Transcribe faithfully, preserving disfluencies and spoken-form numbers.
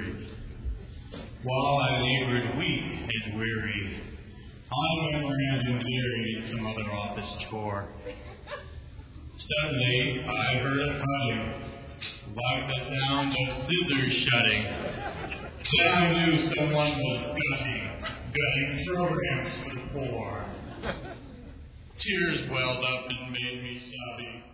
brewery. While I labored weak and weary, I went around and did some other office chore. Suddenly, I heard a cutting, like the sound of scissors shutting. Then I knew someone was gutting, gutting programs for the poor. Tears welled up and made me sobby.